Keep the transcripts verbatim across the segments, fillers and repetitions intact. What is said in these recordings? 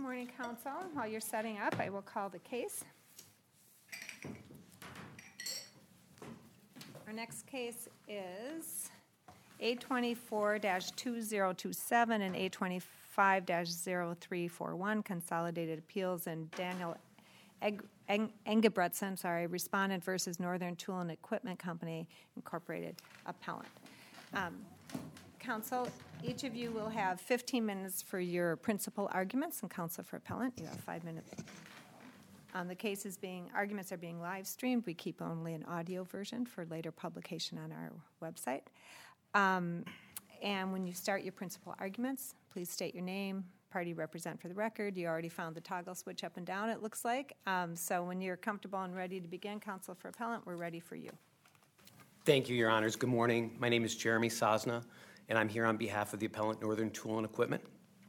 morning, Council. While you're setting up, I will call the case. Our next case is A twenty-four dash two zero two seven and A twenty-five dash zero three four one, Consolidated Appeals, and Daniel Eng- Eng- Engebretson, sorry, Respondent versus Northern Tool and Equipment Company, Incorporated, Appellant. Um, Council, each of you will have fifteen minutes for your principal arguments, and Counsel for Appellant, you have five minutes. Um, the case is being, arguments are being live streamed. We keep only an audio version for later publication on our website. Um, and when you start your principal arguments, please state your name, party you represent for the record. You already found the toggle switch up and down, it looks like. Um, so when you're comfortable and ready to begin, Counsel for Appellant, we're ready for you. Thank you, Your Honors. Good morning. My name is Jeremy Sosna, and I'm here on behalf of the appellant Northern Tool and Equipment.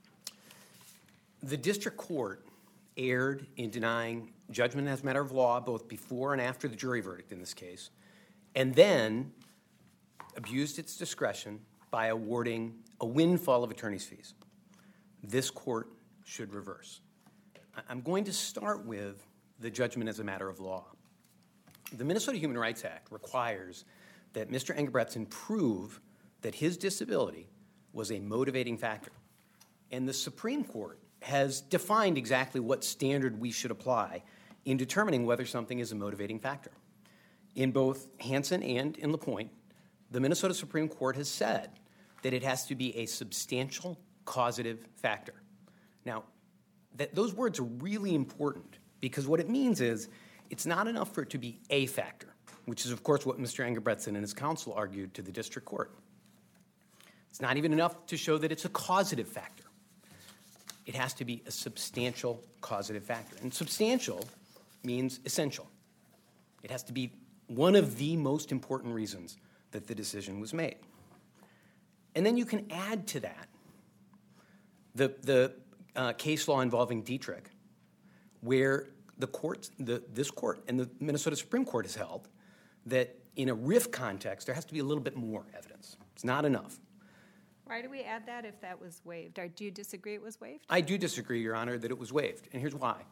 The district court erred in denying judgment as a matter of law both before and after the jury verdict in this case, and then abused its discretion by awarding a windfall of attorney's fees. This court should reverse. I'm going to start with the judgment as a matter of law. The Minnesota Human Rights Act requires that Mister Engebretson prove that his disability was a motivating factor. And the Supreme Court has defined exactly what standard we should apply in determining whether something is a motivating factor. In both Hansen and in LaPointe, the Minnesota Supreme Court has said that it has to be a substantial causative factor. Now, that those words are really important because what it means is it's not enough for it to be a factor, which is, of course, what Mister Engebretson and his counsel argued to the district court. It's not even enough to show that it's a causative factor. It has to be a substantial causative factor. And substantial means essential. It has to be one of the most important reasons that the decision was made. And then you can add to that the, the uh, case law involving Dietrich, where the courts, the, this court and the Minnesota Supreme Court has held that in a R I F context, there has to be a little bit more evidence. It's not enough. Why do we add that if that was waived? Or do you disagree it was waived? I do disagree, Your Honor, that it was waived, and here's why.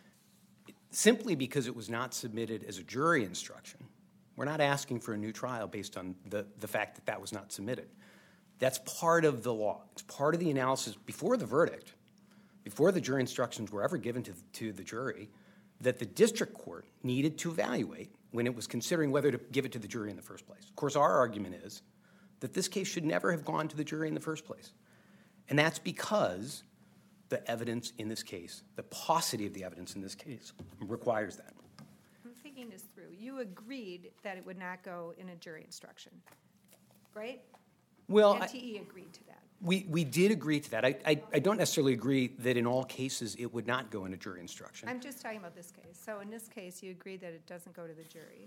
Simply because it was not submitted as a jury instruction, we're not asking for a new trial based on the, the fact that that was not submitted. That's part of the law. It's part of the analysis before the verdict, before the jury instructions were ever given to, to the jury, that the district court needed to evaluate when it was considering whether to give it to the jury in the first place. Of course, our argument is that this case should never have gone to the jury in the first place. And that's because the evidence in this case, the paucity of the evidence in this case, requires that. I'm thinking this through. You agreed that it would not go in a jury instruction, right? Well, N T E I, agreed to that. We, we did agree to that. I, I, I don't necessarily agree that in all cases it would not go in a jury instruction. I'm just talking about this case. So in this case, you agree that it doesn't go to the jury,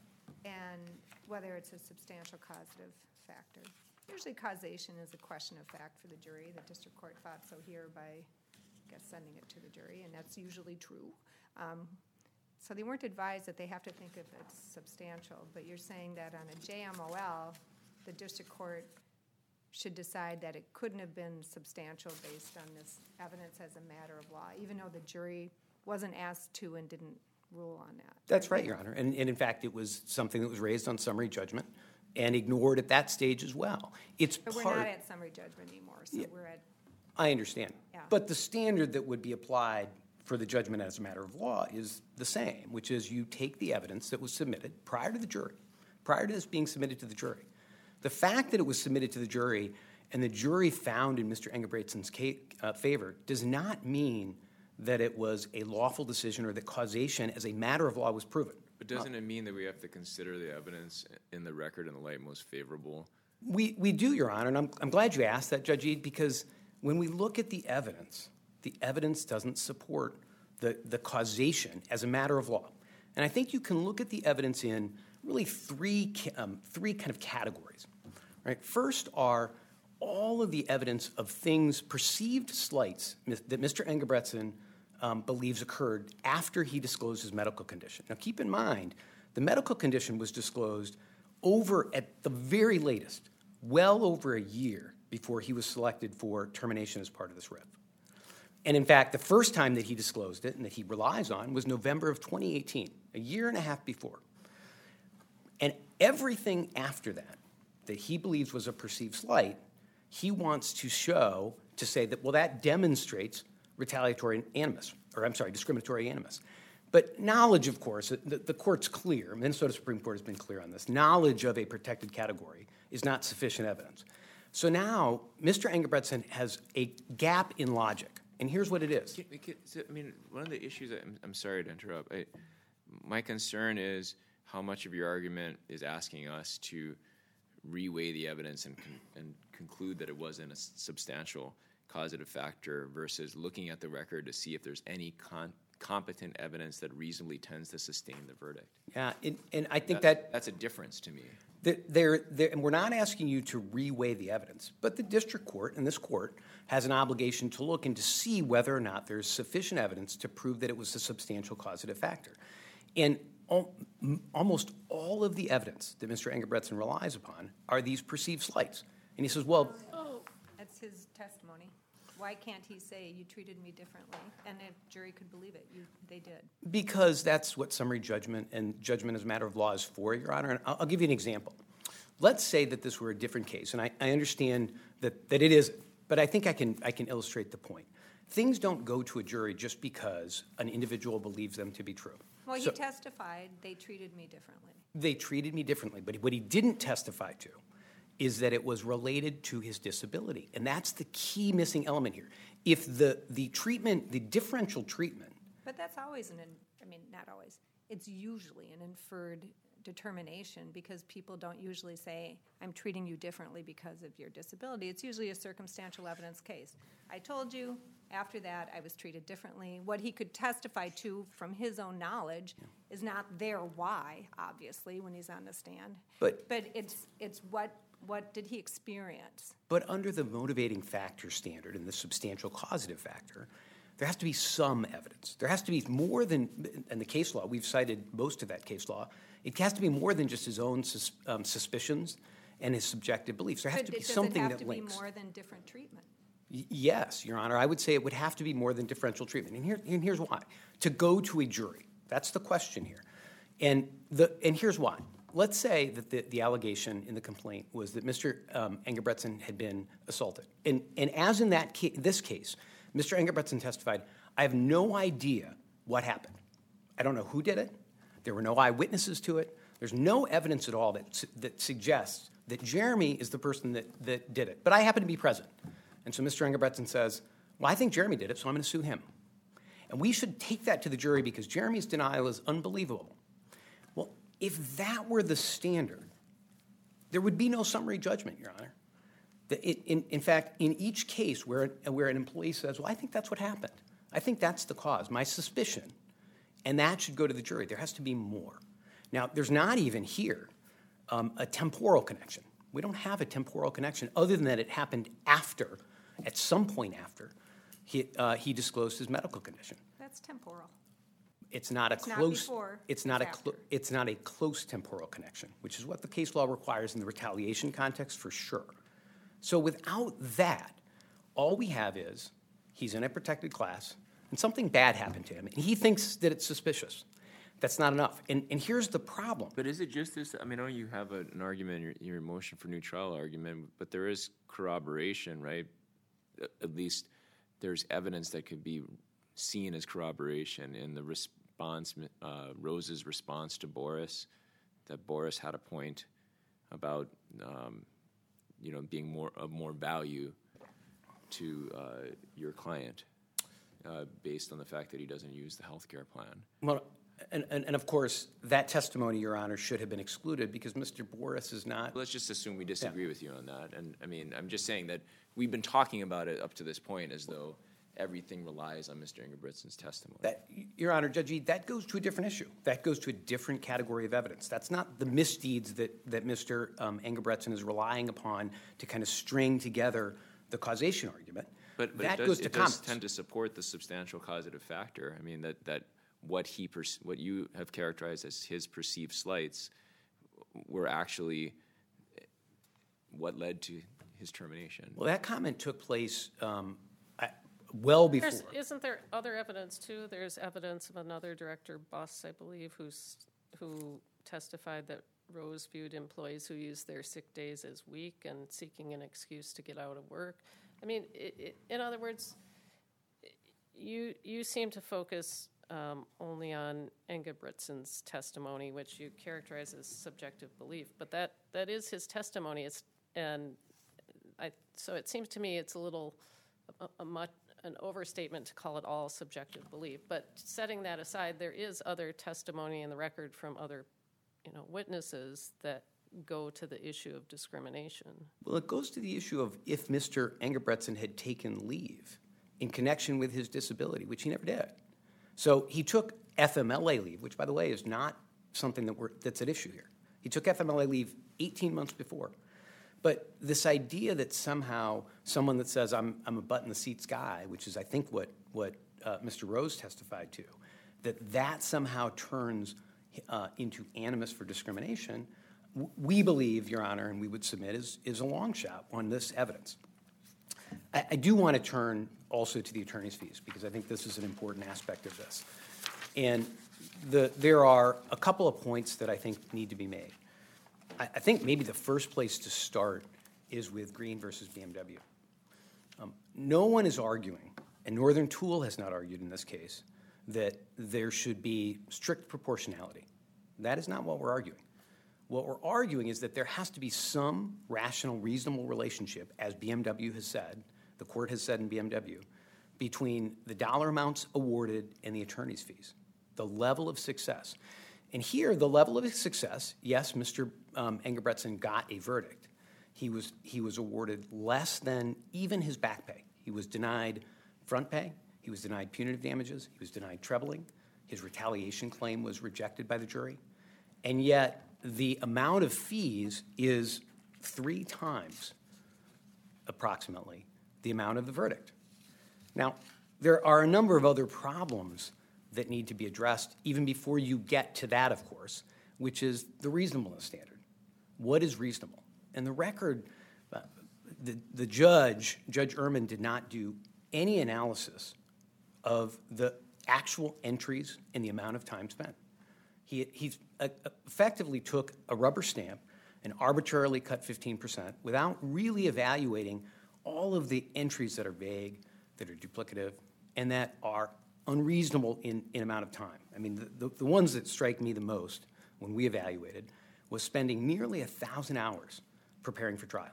and whether it's a substantial causative factor. Usually causation is a question of fact for the jury. The district court thought so here by, I guess, sending it to the jury, and that's usually true. Um, so they weren't advised that they have to think if it's substantial, but you're saying that on a J M O L, the district court should decide that it couldn't have been substantial based on this evidence as a matter of law, even though the jury wasn't asked to and didn't rule on that. That's right, Your Honor. And, and in fact, it was something that was raised on summary judgment and ignored at that stage as well. It's but part, we're not at summary judgment anymore, so yeah, we're at... I understand. Yeah. But the standard that would be applied for the judgment as a matter of law is the same, which is you take the evidence that was submitted prior to the jury, prior to this being submitted to the jury. The fact that it was submitted to the jury and the jury found in Mister Engebretson's uh, favor does not mean that it was a lawful decision or that causation as a matter of law was proven. But doesn't it mean that we have to consider the evidence in the record in the light most favorable? We we do, Your Honor, and I'm, I'm glad you asked that, Judge Eade, because when we look at the evidence, the evidence doesn't support the, the causation as a matter of law. And I think you can look at the evidence in really three, um, three kind of categories. Right? First are all of the evidence of things, perceived slights that Mister Engebretson um, believes occurred after he disclosed his medical condition. Now, keep in mind, the medical condition was disclosed over, at the very latest, well over a year before he was selected for termination as part of this R I F. And in fact, the first time that he disclosed it and that he relies on was November of twenty eighteen, a year and a half before. And everything after that, that he believes was a perceived slight, he wants to show, to say that, well, that demonstrates retaliatory animus, or I'm sorry, discriminatory animus. But knowledge, of course, the, the court's clear, Minnesota Supreme Court has been clear on this, knowledge of a protected category is not sufficient evidence. So now, Mister Engebretson has a gap in logic, and here's what it is. I mean, one of the issues, I'm, I'm sorry to interrupt, I, my concern is how much of your argument is asking us to reweigh the evidence and, con- and conclude that it wasn't a substantial causative factor versus looking at the record to see if there's any con- competent evidence that reasonably tends to sustain the verdict. Yeah, and, and I think that's, that that's a difference to me. They're, they're, and we're not asking you to reweigh the evidence, but the district court and this court has an obligation to look and to see whether or not there's sufficient evidence to prove that it was a substantial causative factor. And al- almost all of the evidence that Mister Engebretson relies upon are these perceived slights. And he says, well, That's his testimony. Why can't he say, you treated me differently? And if jury could believe it, you, they did. because that's what summary judgment and judgment as a matter of law is for, Your Honor. And I'll, I'll give you an example. Let's say that this were a different case, and I, I understand that, that it is, but I think I can, I can illustrate the point. Things don't go to a jury just because an individual believes them to be true. Well, he So- testified, they treated me differently. They treated me differently, but what he didn't testify to is that it was related to his disability. And that's the key missing element here. If the, the treatment, the differential treatment, But that's always an, in- I mean, not always, it's usually an inferred determination because people don't usually say, I'm treating you differently because of your disability. It's usually a circumstantial evidence case. I told you, after that, I was treated differently. What he could testify to from his own knowledge is not their why, obviously, when he's on the stand. But- But it's, it's what, what did he experience? but under the motivating factor standard and the substantial causative factor, there has to be some evidence. There has to be more than, and the case law, we've cited most of that case law, it has to be more than just his own sus, um, suspicions and his subjective beliefs. There has But to be it- does it something have that to be links. more than different treatment? Y- Yes, Your Honor, I would say it would have to be more than differential treatment. And, here, and here's why. To go to a jury, that's the question here. And, the, and here's why. Let's say that the, the allegation in the complaint was that Mister Um, Engebretson had been assaulted. And, and as in that ca- this case, Mister Engebretson testified, I have no idea what happened. I don't know who did it. There were no eyewitnesses to it. There's no evidence at all that, su- that suggests that Jeremy is the person that, that did it. But I happen to be present. And so Mister Engebretson says, well, I think Jeremy did it, so I'm going to sue him. And we should take that to the jury because Jeremy's denial is unbelievable. Well, if that were the standard, there would be no summary judgment, Your Honor. The- it- In, in fact, in each case where, where an employee says, well, I think that's what happened. I think that's the cause, my suspicion, and that should go to the jury. There has to be more. Now, there's not even here um, a temporal connection. We don't have a temporal connection other than that it happened after, at some point after, he, uh, he disclosed his medical condition. That's temporal. It's not a It's not close. before, It's not a. it's Clo- after. it's not a close temporal connection, which is what the case law requires in the retaliation context for sure. So without that, all we have is he's in a protected class and something bad happened to him, and he thinks that it's suspicious. That's not enough. And and here's the problem. But is it just this? I mean, I know you have a, an argument, your, your motion for new trial argument, but there is corroboration, right? At- At least there's evidence that could be seen as corroboration in the response, uh, Rose's response to Boris, that Boris had a point about, um, you know, being more of more value to uh, your client uh, based on the fact that he doesn't use the health care plan. Well, and, and, and of course, that testimony, Your Honor, should have been excluded because Mister Boris is not. Let's just assume we disagree with you on that. And I mean, I'm just saying that we've been talking about it up to this point as though everything relies on Mister Engebretson's testimony. That, Your Honor, Judge Ede, that goes to a different issue. That goes to a different category of evidence. That's not the misdeeds that, that Mister Um, Engebretson is relying upon to kind of string together the causation argument. But, but that it does, goes to it does comments. tend to support the substantial causative factor. I mean, that, that what he perce- what you have characterized as his perceived slights were actually what led to his termination. Well, that comment took place um, I, well before. There's, isn't there other evidence too? There's evidence of another director, Buss, I believe, who's who testified that Rose viewed employees who used their sick days as weak and seeking an excuse to get out of work. I mean, it, it, in other words, you you seem to focus um, only on Engebretsen's testimony, which you characterize as subjective belief, but that, that is his testimony. It's, and I, so it seems to me it's a little a, a much, an overstatement to call it all subjective belief. But setting that aside, there is other testimony in the record from other, you know, witnesses that go to the issue of discrimination. Well, it goes to the issue of if Mister Engebretsen had taken leave in connection with his disability, which he never did. So he took F M L A leave, which, by the way, is not something that we're, that's at issue here. He took F M L A leave eighteen months before. But this idea that somehow someone that says, I'm, I'm a butt-in-the-seats guy, which is, I think, what, what uh, Mister Rose testified to, that that somehow turns uh, into animus for discrimination, w- we believe, Your Honor, and we would submit, is, is a long shot on this evidence. I, I do want to turn also to the attorney's fees, because I think this is an important aspect of this. And the, there are a couple of points that I think need to be made. I, I think maybe the first place to start is with Green versus B M W. Um, no one is arguing, and Northern Tool has not argued in this case, that there should be strict proportionality. That is not what we're arguing. What we're arguing is that there has to be some rational, reasonable relationship, as B M W has said, the court has said in B M W, between the dollar amounts awarded and the attorney's fees, the level of success. And here, the level of success, yes, Mister Um, Engebretsen got a verdict. He was, he was awarded less than even his back pay. He was denied front pay. He was denied punitive damages. He was denied trebling. His retaliation claim was rejected by the jury. And yet, the amount of fees is three times, approximately, the amount of the verdict. Now, there are a number of other problems that need to be addressed even before you get to that, of course, which is the reasonableness standard. What is reasonable? And the record, uh, the, the judge, Judge Ehrman, did not do any analysis of the actual entries and the amount of time spent. He, he uh, effectively took a rubber stamp and arbitrarily cut fifteen percent without really evaluating all of the entries that are vague, that are duplicative, and that are unreasonable in, in amount of time. I mean, the, the, the ones that strike me the most when we evaluated was spending nearly a thousand hours preparing for trial.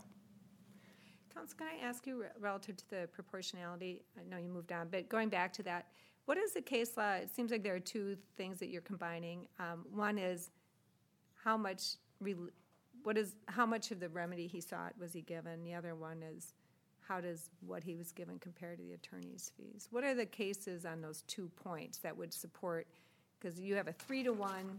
Counsel, can I ask you re- relative to the proportionality? I know you moved on, but going back to that, what is the case law? It seems like there are two things that you're combining. Um, one is how much, re- what is, how much of the remedy he sought was he given? The other one is how does what he was given compare to the attorney's fees? What are the cases on those two points that would support, because you have a three to one,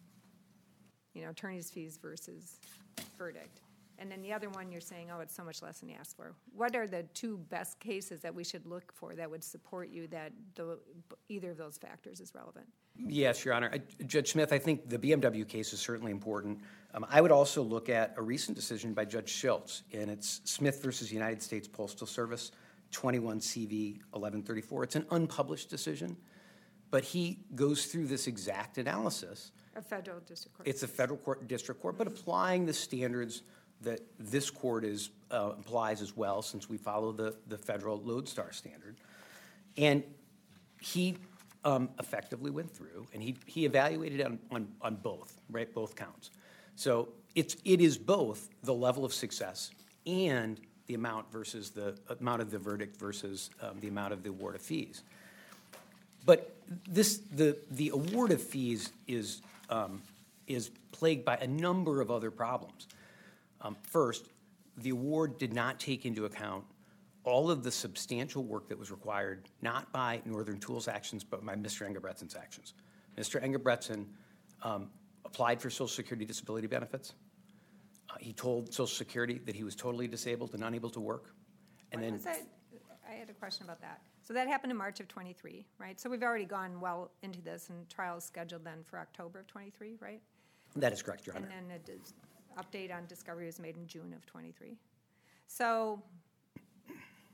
you know, attorney's fees versus verdict. And then the other one, you're saying, oh, it's so much less than he asked for. What are the two best cases that we should look for that would support you that the, either of those factors is relevant? Yes, Your Honor. I, Judge Smith, I think the B M W case is certainly important. Um, I would also look at a recent decision by Judge Schiltz, and it's Smith versus United States Postal Service, twenty-one C V eleven thirty-four. It's an unpublished decision, but he goes through this exact analysis. A federal district court. It's a federal court, district court, but applying the standards that this court is, uh, applies as well, since we follow the, the federal Lodestar standard. And he um, effectively went through, and he, he evaluated on, on, on both, right, both counts. So it's, it is both the level of success and the amount versus the amount of the verdict versus um, the amount of the award of fees. But this, the, the award of fees is, um, is plagued by a number of other problems. Um, first, the award did not take into account all of the substantial work that was required, not by Northern Tool's actions, but by Mister Engebretsen's actions. Mister Engebretsen um, applied for Social Security disability benefits. Uh, he told Social Security that he was totally disabled and unable to work. And When then, was that? I had a question about that. So that happened in March of twenty-three, right? So we've already gone well into this, and trial is scheduled then for October of twenty-three, right? that is correct, Your Honor. And then a dis- update on discovery was made in June of twenty-three. So,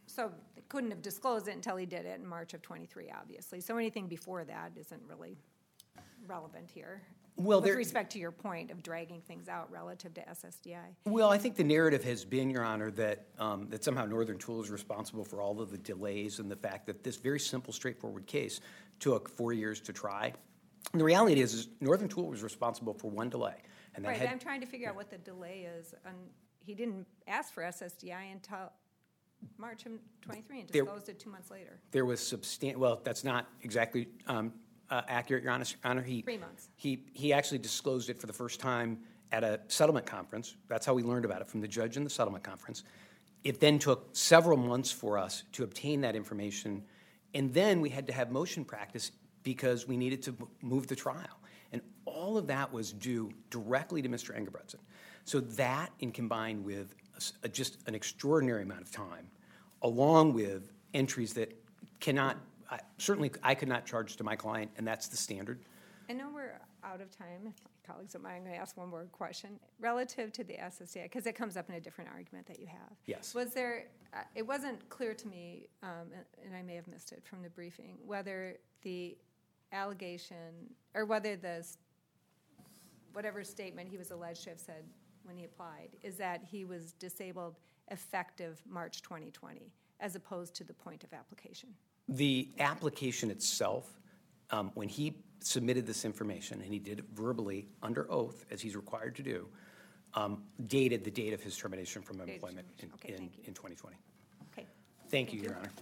so they couldn't have disclosed it until he did it in March of twenty-three, obviously. So anything before that isn't really relevant here. Well, With there- respect to your point of dragging things out relative to S S D I. Well, I think the narrative has been, Your Honor, that, um, that somehow Northern Tool is responsible for all of the delays and the fact that this very simple, straightforward case took four years to try. And the reality is, is Northern Tool was responsible for one delay. And that Right, had, but I'm trying to figure out what the delay is. And he didn't ask for S S D I until March of twenty-three and There- disclosed it two months later. there was substan, well, that's not exactly um, uh, accurate, Your Honor. Honor. He, Three months. He, he actually disclosed it for the first time at a settlement conference. That's how we learned about it, from the judge in the settlement conference. It then took several months for us to obtain that information, and then we had to have motion practice because we needed to m- move the trial. And all of that was due directly to Mister Engebretson. So that, in combined with a s- a- just an extraordinary amount of time, along with entries that cannot, I, certainly I could not charge to my client, and that's the standard. I know we're out of time. If my colleagues don't mind, I'm going to ask one more question. Relative to the S S D I, because it comes up in a different argument that you have. Yes. Was there, uh, it wasn't clear to me, um, and- and I may have missed it from the briefing, whether the allegation, or whether the, s- whatever statement he was alleged to have said when he applied, is that he was disabled effective March twenty twenty, as opposed to the point of application. The application itself, um, when he submitted this information, and he did it verbally under oath, as he's required to do, um, dated the date of his termination from Date of employment in, termination. Okay, in, thank you. in twenty twenty. Okay. Thank you, Your Honor.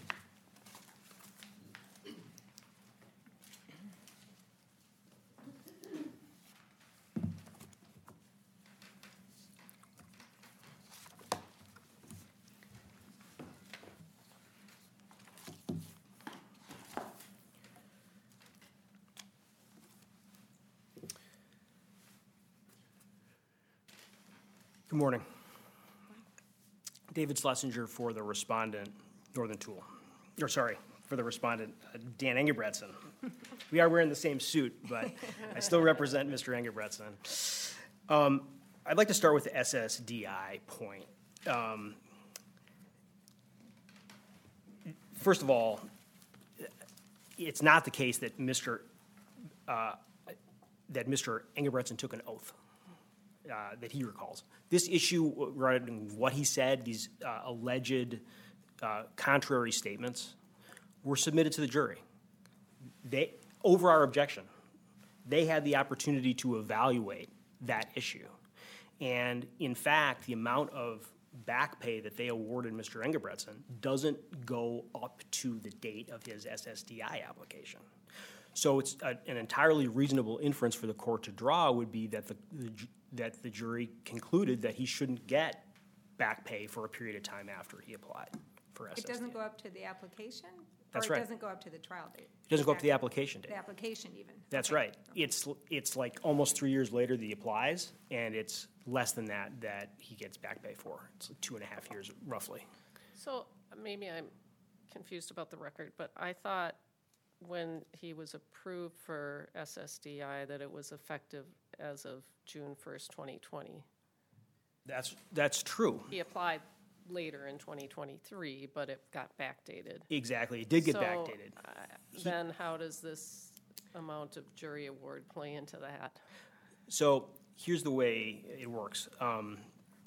Good morning. David Schlesinger for the respondent, Northern Tool. Or sorry, for the respondent, uh, Dan Engebretson. We are wearing the same suit, but I still represent Mister Engebretson. Um, I'd like to start with the S S D I point. Um, first of all, it's not the case that Mister Uh, that Mister Engebretson took an oath. Uh, that he recalls. This issue regarding what he said, these uh, alleged uh, contrary statements, were submitted to the jury. They, over our objection, they had the opportunity to evaluate that issue. And in fact, the amount of back pay that they awarded Mister Engebretson doesn't go up to the date of his S S D I application. So it's a, an entirely reasonable inference for the court to draw would be that the, the ju- that the jury concluded that he shouldn't get back pay for a period of time after he applied for S S D I. It doesn't go up to the application? That's Or right. it doesn't go up to the trial date? It doesn't go up to the application date. The application even? That's Okay. right. It's it's like almost three years later that he applies, and it's less than that that he gets back pay for. It's like two and a half years roughly. So maybe I'm confused about the record, but I thought when he was approved for S S D I that it was effective as of June first, twenty twenty. That's that's true. He applied later in twenty twenty-three, but it got backdated. Exactly. It did get So, backdated. uh, Then how does this amount of jury award play into that? So here's the way it works. Um,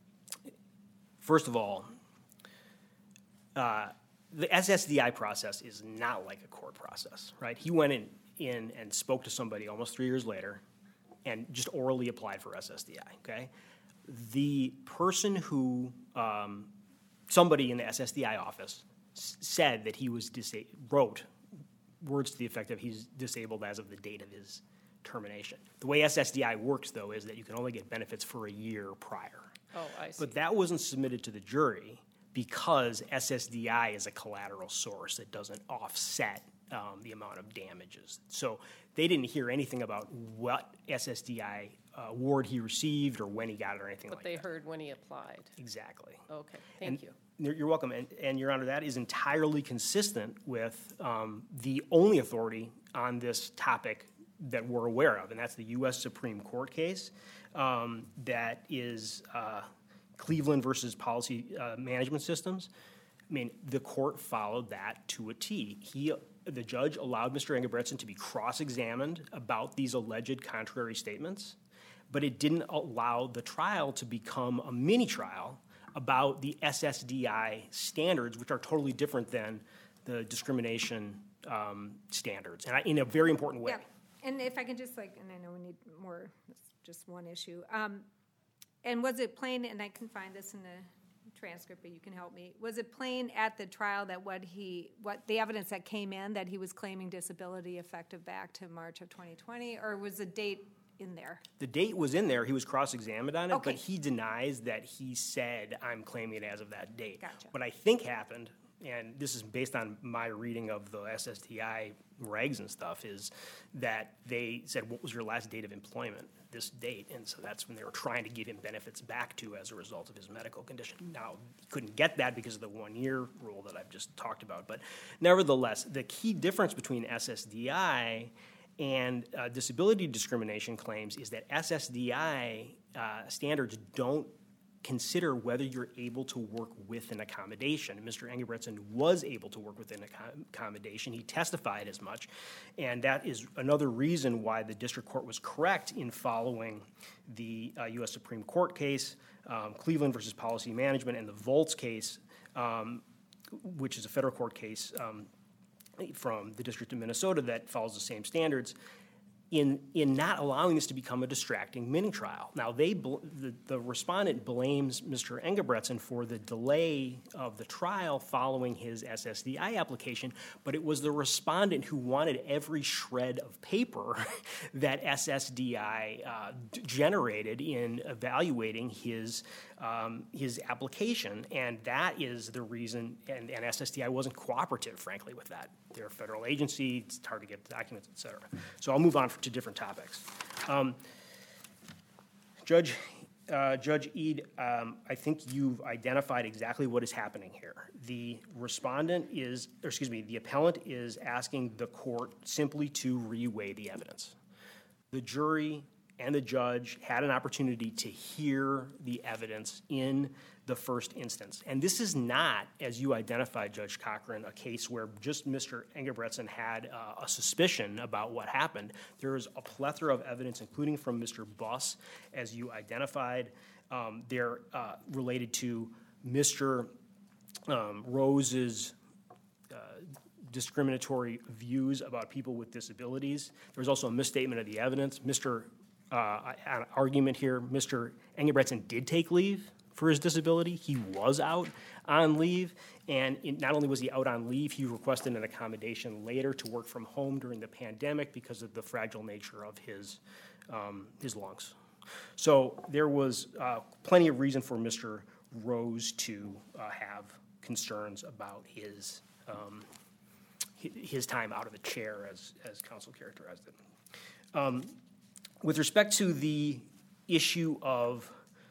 first of all, uh, the S S D I process is not like a court process, right? He went in, in and spoke to somebody almost three years later and just orally applied for S S D I, okay? The person who, um, somebody in the S S D I office s- said that he was disa- wrote words to the effect of he's disabled as of the date of his termination. The way S S D I works, though, is that you can only get benefits for a year prior. Oh, I see. But that wasn't submitted to the jury because S S D I is a collateral source that doesn't offset um, the amount of damages. So they didn't hear anything about what S S D I uh, award he received or when he got it or anything But like they that. heard when he applied. Exactly. Okay, And thank you. You're you're welcome. And, and Your Honor, that is entirely consistent with um, the only authority on this topic that we're aware of, and that's the U S Supreme Court case um, that is uh, Cleveland versus Policy uh, Management Systems. I mean, the court followed that to a T. He, the judge allowed Mister Engebretson to be cross-examined about these alleged contrary statements, but it didn't allow the trial to become a mini-trial about the S S D I standards, which are totally different than the discrimination um, standards, and I, in a very important way. Yeah, and if I can just like, and I know we need more, it's just one issue. Um, and was it plain, and I can find this in the transcript, but you can help me. Was it plain at the trial that what he, what the evidence that came in, that he was claiming disability effective back to March of twenty twenty, or was the date in there? The date was in there. He was cross-examined on it, Okay. but he denies that he said, I'm claiming it as of that date. Gotcha. What I think happened, and this is based on my reading of the S S T I regs and stuff, is that they said, what was your last date of employment? This date. And so that's when they were trying to give him benefits back to as a result of his medical condition. Now, he couldn't get that because of the one-year rule that I've just talked about. But nevertheless, the key difference between S S D I and uh, disability discrimination claims is that S S D I uh, standards don't consider whether you're able to work with an accommodation. Mister Engebretson was able to work with an accommodation. He testified as much, and that is another reason why the district court was correct in following the uh, U S Supreme Court case, um, Cleveland versus Policy Management, and the Volz case, um, which is a federal court case um, from the District of Minnesota that follows the same standards, in in not allowing this to become a distracting mini-trial. Now, they bl- the, the respondent blames Mister Engebretson for the delay of the trial following his S S D I application, but it was the respondent who wanted every shred of paper that S S D I uh, d- generated in evaluating his um, his application, and that is the reason, and, and S S D I wasn't cooperative, frankly, with that. They're a federal agency, it's hard to get the documents, et cetera. So I'll move on to different topics. Um, Judge, uh, Judge Eid, um, I think you've identified exactly what is happening here. The respondent is, or excuse me, the appellant is asking the court simply to reweigh the evidence. The jury and the judge had an opportunity to hear the evidence in the first instance. And this is not, as you identified, Judge Cochran, a case where just Mister Engebretson had uh, a suspicion about what happened. There is a plethora of evidence, including from Mister Buss, as you identified. Um, they're uh, related to Mister Um, Rose's uh, discriminatory views about people with disabilities. There's also a misstatement of the evidence. Mister Uh, an argument here, Mister Engebretson did take leave for his disability. He was out on leave, and it, not only was he out on leave, he requested an accommodation later to work from home during the pandemic because of the fragile nature of his, um, his lungs. So there was uh, plenty of reason for Mister Rose to uh, have concerns about his, um, his time out of the chair, as, as counsel characterized it. Um, With respect to the issue of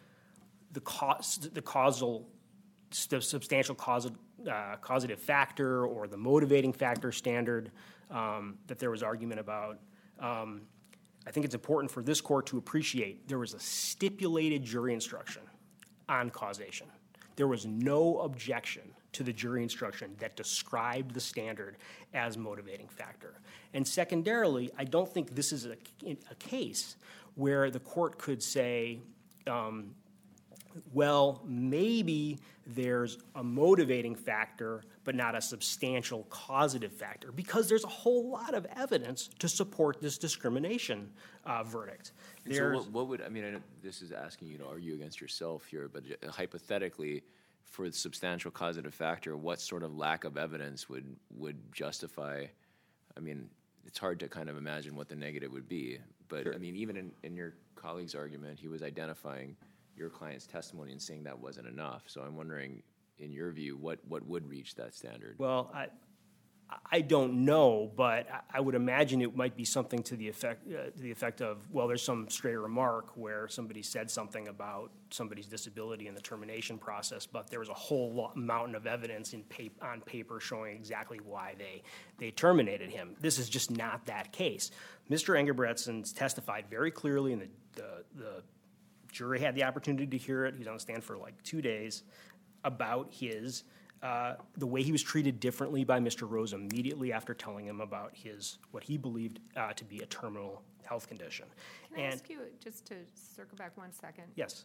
the cause, the causal, the substantial causative, uh, causative factor or the motivating factor standard um, that there was argument about, um, I think it's important for this court to appreciate there was a stipulated jury instruction on causation. There was no objection to the jury instruction that described the standard as motivating factor. And secondarily, I don't think this is a, a case where the court could say, um, well, maybe there's a motivating factor, but not a substantial causative factor, because there's a whole lot of evidence to support this discrimination uh, verdict. And so what, what would, I mean, I know this is asking you to argue against yourself here, but hypothetically, for the substantial causative factor, what sort of lack of evidence would, would justify, I mean, it's hard to kind of imagine what the negative would be, but sure. I mean, even in, in your colleague's argument, he was identifying your client's testimony and saying that wasn't enough. So I'm wondering, in your view, what, what would reach that standard? Well, I, I don't know, but I would imagine it might be something to the effect, uh, to the effect of, well, there's some stray remark where somebody said something about somebody's disability in the termination process, but there was a whole lot, mountain of evidence in pap- on paper showing exactly why they, they terminated him. This is just not that case. Mister Engebretson testified very clearly, and the, the, the jury had the opportunity to hear it. He was on the stand for like two days about his uh, the way he was treated differently by Mister Rose immediately after telling him about his, what he believed uh, to be a terminal health condition. Can I And ask you, just to circle back one second? yes,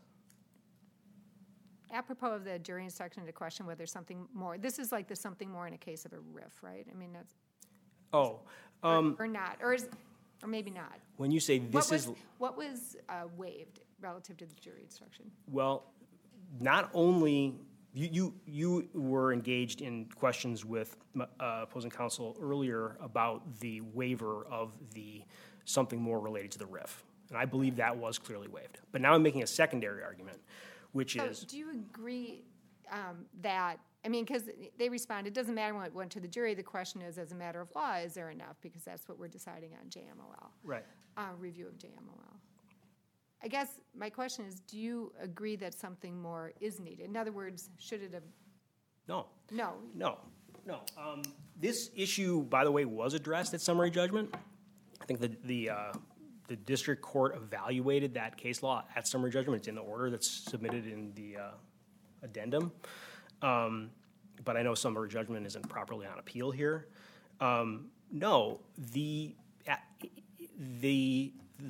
Apropos of the jury instruction to question whether something more, this is like the something more in a case of a R I F, right? I mean, that's, oh, um, or not, or is, or maybe not. when you say What this was, is, what was uh, waived relative to the jury instruction? well, not only, you, you, you were engaged in questions with uh, opposing counsel earlier about the waiver of the something more related to the R I F. And I believe that was clearly waived. But now I'm making a secondary argument, which So is, do you agree um, that, I mean, because they respond, it doesn't matter when it went to the jury, the question is, as a matter of law, is there enough? Because that's what we're deciding on J M O L. right. Uh, review of J M O L. I guess my question is, do you agree that something more is needed? In other words, should it have, No, no, no, no. Um, This issue, by the way, was addressed at summary judgment. I think the, the, uh, the district court evaluated that case law at summary judgment. It's in the order that's submitted in the uh, addendum. Um, But I know summary judgment isn't properly on appeal here. Um, No, the, a- the,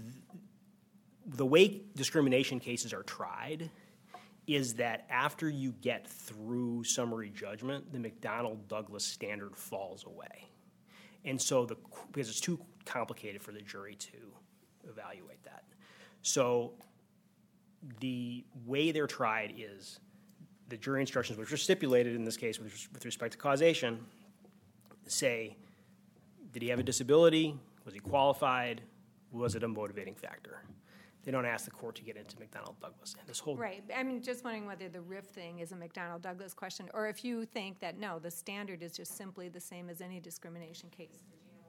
the way discrimination cases are tried is that after you get through summary judgment, the McDonnell-Douglas standard falls away. And so the, because it's too complicated for the jury to evaluate that. So the way they're tried is the jury instructions, which are stipulated in this case with, with respect to causation, say, did he have a disability? Was he qualified? Was it a motivating factor? They don't ask the court to get into McDonnell-Douglas. And this whole right. I'm just wondering whether the R I F thing is a McDonnell-Douglas question, or if you think that, no, the standard is just simply the same as any discrimination case.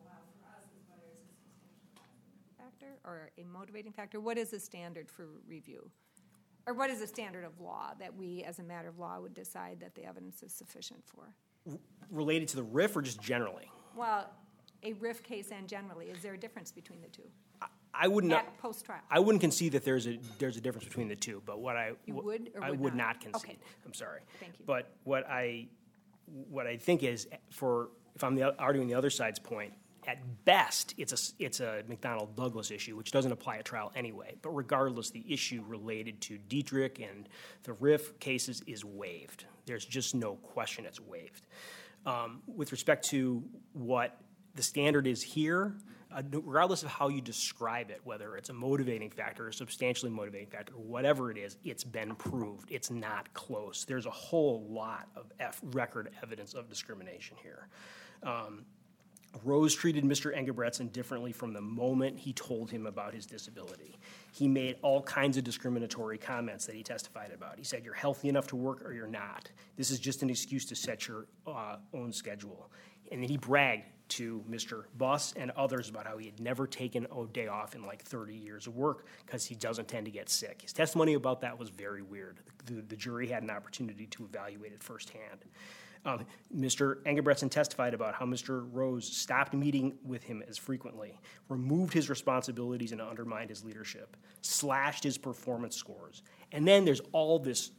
Factor or a motivating factor? What is the standard for review? Or what is the standard of law that we, as a matter of law, would decide that the evidence is sufficient for? related to the R I F or just generally? Well, a R I F case and generally, is there a difference between the two? I would not. At post-trial? I wouldn't concede that there's a there's a difference between the two. But what I You what- would or I would would not? not concede. Okay. I'm sorry. Thank you. But what I what I think is for if I'm the, arguing the other side's point, at best it's a it's a McDonnell-Douglas issue, which doesn't apply at trial anyway. But regardless, the issue related to Dietrich and the R I F cases is waived. There's just no question it's waived. Um, with respect to what the standard is here, uh, regardless of how you describe it, whether it's a motivating factor, a substantially motivating factor, whatever it is, it's been proved. It's not close. There's a whole lot of F record evidence of discrimination here. Um, Rose treated Mister Engebretson differently from the moment he told him about his disability. He made all kinds of discriminatory comments that he testified about. He said, you're healthy enough to work or you're not. This is just an excuse to set your uh, own schedule. And then he bragged to Mister Buss and others about how he had never taken a day off in like thirty years of work because he doesn't tend to get sick. His testimony about that was very weird. The, the jury had an opportunity to evaluate it firsthand. Um, Mister Engebretson testified about how Mister Rose stopped meeting with him as frequently, removed his responsibilities and undermined his leadership, slashed his performance scores. And then there's all this,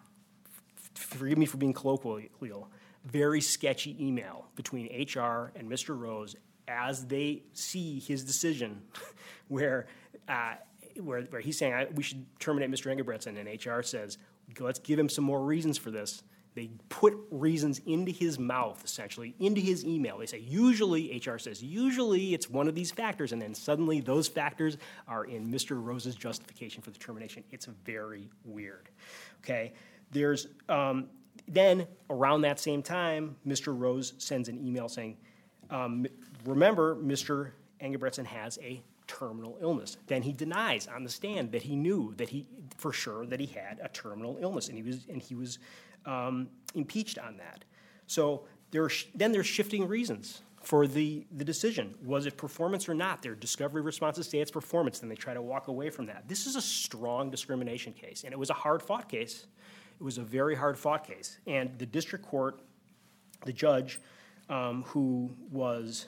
forgive me for being colloquial, very sketchy email between H R and Mister Rose as they see his decision where, uh, where, where he's saying, I, we should terminate Mister Engebretson, and H R says, let's give him some more reasons for this. They put reasons into his mouth, essentially, into his email. They say, usually, H R says, usually it's one of these factors, and then suddenly those factors are in Mister Rose's justification for the termination. It's very weird, okay? There's, um, then, around that same time, Mister Rose sends an email saying, um, remember, Mister Engebretson has a terminal illness. Then he denies on the stand that he knew that he, for sure, that he had a terminal illness, and he was, and he was um, impeached on that. So there, then there's shifting reasons for the, the decision. Was it performance or not? Their discovery responses say it's performance, then they try to walk away from that. This is a strong discrimination case, and it was a hard-fought case. It was a very hard-fought case. And the district court, the judge, um, who was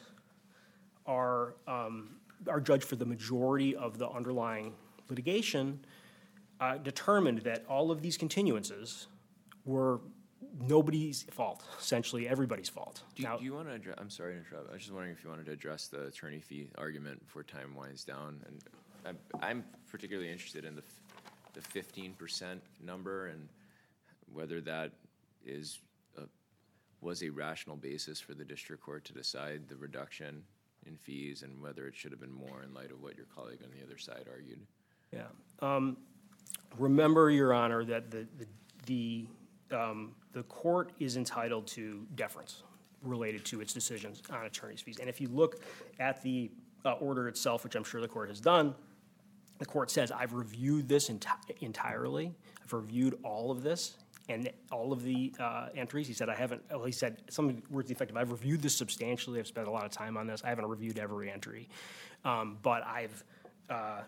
our, um, our judge for the majority of the underlying litigation, uh, determined that all of these continuances were nobody's fault, essentially everybody's fault. Do you, Now, do you want to address, I'm sorry to interrupt, I was just wondering if you wanted to address the attorney fee argument before time winds down. And I'm, I'm particularly interested in the, f- the fifteen percent number and whether that is, a, was a rational basis for the district court to decide the reduction in fees and whether it should have been more in light of what your colleague on the other side argued. Yeah. Um, remember, Your Honor, that the, the, the Um, the court is entitled to deference related to its decisions on attorney's fees. And if you look at the uh, order itself, which I'm sure the court has done, the court says, I've reviewed this enti- entirely. I've reviewed all of this and all of the uh, entries. He said, I haven't, well, he said some words effective. I've reviewed this substantially. I've spent a lot of time on this. I haven't reviewed every entry. Um, but I've, uh,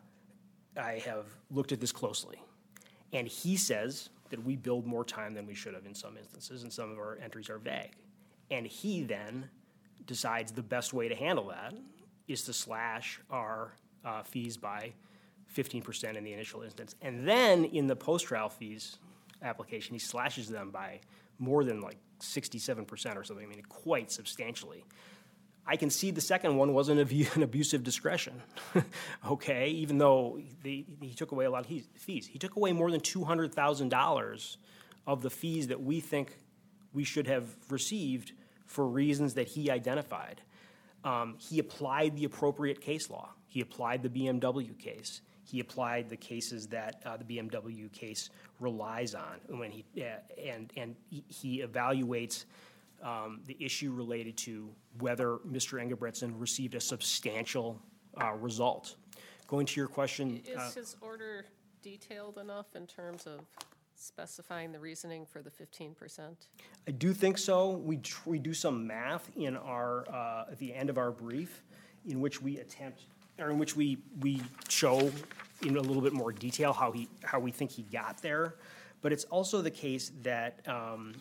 I have looked at this closely. And he says that we billed more time than we should have in some instances, and some of our entries are vague. And he then decides the best way to handle that is to slash our uh, fees by fifteen percent in the initial instance. And then in the post-trial fees application, he slashes them by more than like sixty-seven percent or something, I mean, quite substantially. I can see the second one was an, abu- an abusive discretion, okay, even though they, he took away a lot of he- fees. He took away more than two hundred thousand dollars of the fees that we think we should have received for reasons that he identified. Um, he applied the appropriate case law. He applied the B M W case. He applied the cases that uh, the B M W case relies on when he uh, and and he, he evaluates Um, the issue related to whether Mister Engebretson received a substantial uh, result. Going to your question. Is uh, his order detailed enough in terms of specifying the reasoning for the fifteen percent? I do think so. We, tr- we do some math in our, uh, at the end of our brief in which we attempt, or in which we, we show in a little bit more detail how he, how we think he got there. But it's also the case that um,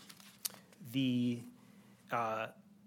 the, Uh,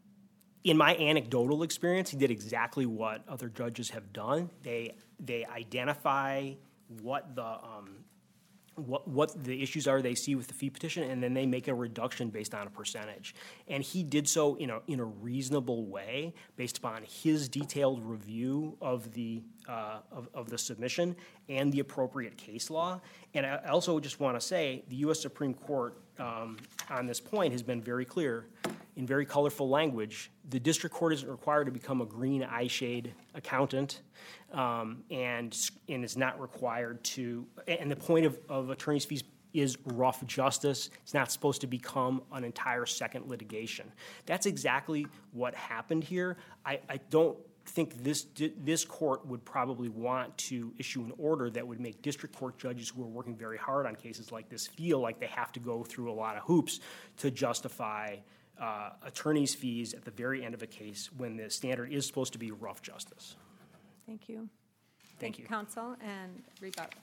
in my anecdotal experience, he did exactly what other judges have done. They they identify what the um, what what the issues are they see with the fee petition, and then they make a reduction based on a percentage. And he did so in a in a reasonable way, based upon his detailed review of the uh, of of the submission and the appropriate case law. And I also just want to say the U S Supreme Court um, on this point has been very clear. In very colorful language, the district court isn't required to become a green eye shade accountant, um, and and is not required to. And the point of, of attorney's fees is rough justice. It's not supposed to become an entire second litigation. That's exactly what happened here. I, I don't think this this court would probably want to issue an order that would make district court judges who are working very hard on cases like this feel like they have to go through a lot of hoops to justify Uh, attorney's fees at the very end of a case when the standard is supposed to be rough justice. Thank you. Thank you. Counsel, and rebuttal.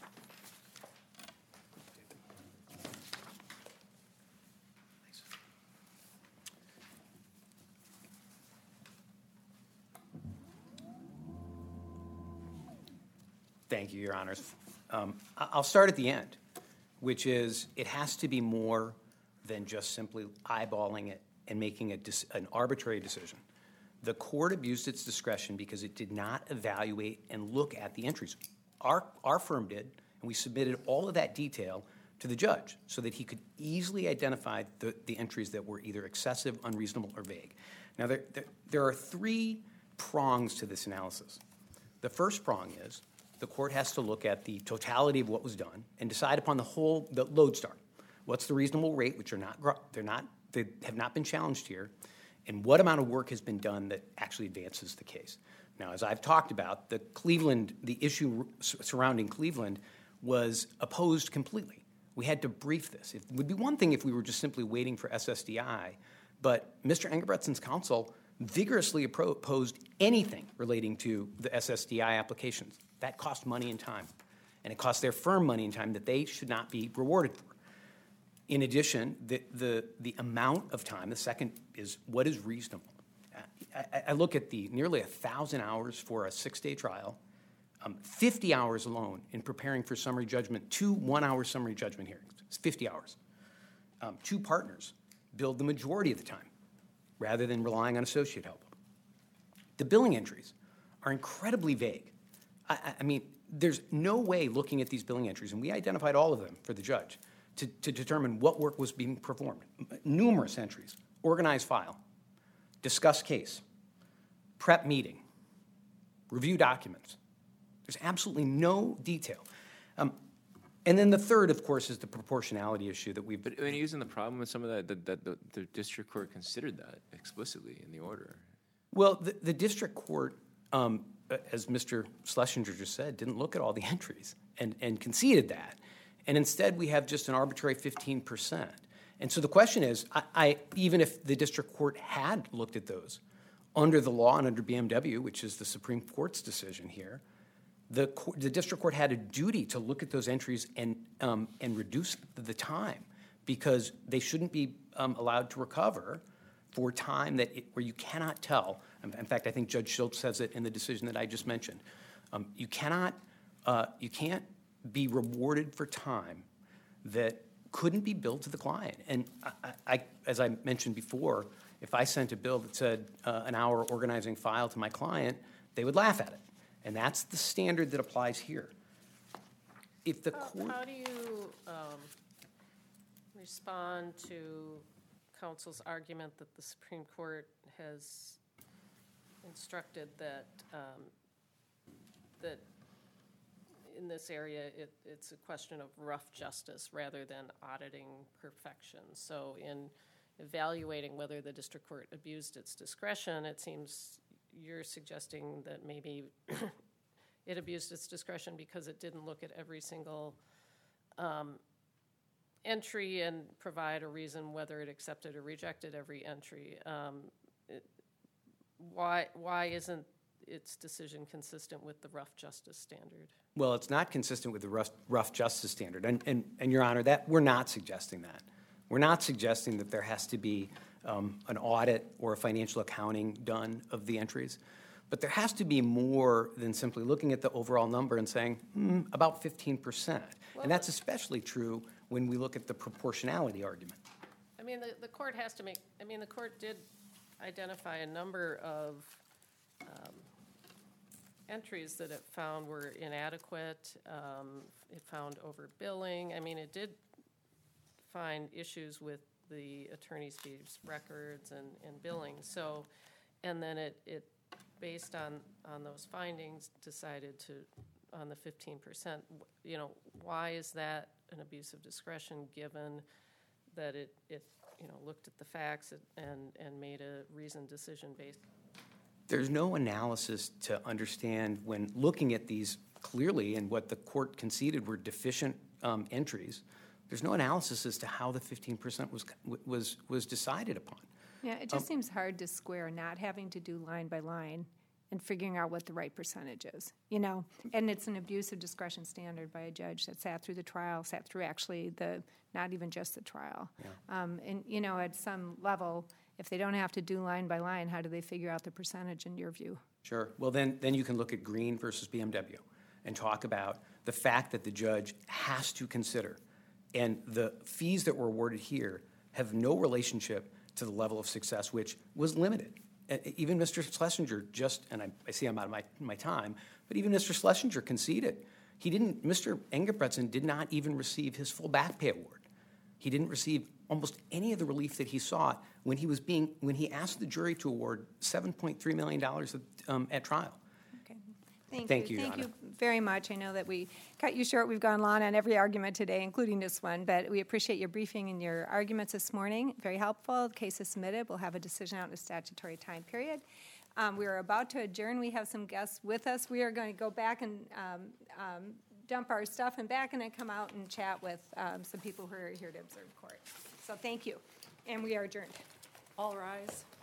Thank you, Your Honors. Um, I- I'll start at the end, which is it has to be more than just simply eyeballing it and making a dis- an arbitrary decision. The court abused its discretion because it did not evaluate and look at the entries. Our, our firm did, and we submitted all of that detail to the judge so that he could easily identify the, the entries that were either excessive, unreasonable, or vague. Now, there, there, there are three prongs to this analysis. The first prong is the court has to look at the totality of what was done and decide upon the whole, the lodestar. What's the reasonable rate, which are not, they're not, they have not been challenged here, and what amount of work has been done that actually advances the case. Now, as I've talked about, the Cleveland, the issue surrounding Cleveland was opposed completely. We had to brief this. It would be one thing if we were just simply waiting for S S D I, but Mister Engebretson's counsel vigorously opposed anything relating to the S S D I applications. That cost money and time, and it cost their firm money and time that they should not be rewarded for. In addition, the, the, the amount of time, the second is what is reasonable. I, I look at the nearly one thousand hours for a six-day trial, um, fifty hours alone in preparing for summary judgment, two one-hour summary judgment hearings. It's fifty hours. Um, two partners billed the majority of the time, rather than relying on associate help. The billing entries are incredibly vague. I, I- I mean, there's no way looking at these billing entries, and we identified all of them for the judge, to, to determine what work was being performed. M- Numerous entries: organize file, discuss case, prep meeting, review documents. There's absolutely no detail. Um, and then the third, of course, is the proportionality issue that we've been. But I mean, isn't the problem with some of that that, that the, the district court considered that explicitly in the order? Well, the, the district court, um, as Mister Schlesinger just said, didn't look at all the entries and, and conceded that. And instead, we have just an arbitrary fifteen percent. And so the question is, I, I, even if the district court had looked at those, under the law and under B M W, which is the Supreme Court's decision here, the, co- the district court had a duty to look at those entries and, um, and reduce the time, because they shouldn't be um, allowed to recover for time that it, where you cannot tell. In in fact, I think Judge Schultz says it in the decision that I just mentioned. Um, you cannot, uh, you can't be rewarded for time that couldn't be billed to the client. And I, I, as I mentioned before, if I sent a bill that said uh, an hour organizing file to my client, they would laugh at it. And that's the standard that applies here. If the How- court, How do you um, respond to counsel's argument that the Supreme Court has instructed that, um, that in this area, it, it's a question of rough justice rather than auditing perfection? So in evaluating whether the district court abused its discretion, it seems you're suggesting that maybe it abused its discretion because it didn't look at every single um, entry and provide a reason whether it accepted or rejected every entry. Um, it, why, why isn't its decision consistent with the rough justice standard? well, it's not consistent with the rough, rough justice standard. And, and, and Your Honor, that, we're not suggesting that. We're not suggesting that there has to be um, an audit or a financial accounting done of the entries. But there has to be more than simply looking at the overall number and saying, hmm, about fifteen percent. And that's especially true when we look at the proportionality argument. I mean, the, the court has to make, I mean, the court did identify a number of um, entries that it found were inadequate. Um, it found overbilling. I mean, it did find issues with the attorney's fees records and, and billing. So, and then it, it, based on, on those findings, decided to, on the fifteen percent, you know, why is that an abuse of discretion, given that it, it, you know, looked at the facts and, and made a reasoned decision based? There's no analysis to understand when looking at these clearly, and what the court conceded were deficient um, entries. There's no analysis as to how the fifteen percent was, was, was decided upon. Yeah, it just seems hard to square not having to do line by line and figuring out what the right percentage is, you know? And it's an abuse of discretion standard by a judge that sat through the trial, sat through actually the, not even just the trial. Um, and, you know, at some level, if they don't have to do line by line, how do they figure out the percentage in your view? Sure. Well, then, then you can look at Green versus B M W and talk about the fact that the judge has to consider. And the fees that were awarded here have no relationship to the level of success, which was limited. And even Mister Schlesinger just, and I, I see I'm out of my, my time, but even Mister Schlesinger conceded. He didn't, Mister Engebretson did not even receive his full back pay award. He didn't receive almost any of the relief that he sought when he was being, when he asked the jury to award seven point three million dollars um, at trial. Okay. Thank, Thank you. you, Your Thank Honor. you very much. I know that we cut you short. We've gone long on every argument today, including this one, but we appreciate your briefing and your arguments this morning. Very helpful. The case is submitted. We'll have a decision out in a statutory time period. Um, we are about to adjourn. We have some guests with us. We are going to go back and um, um, dump our stuff and back and then come out and chat with um, some people who are here to observe court. So thank you. And we are adjourned. All rise.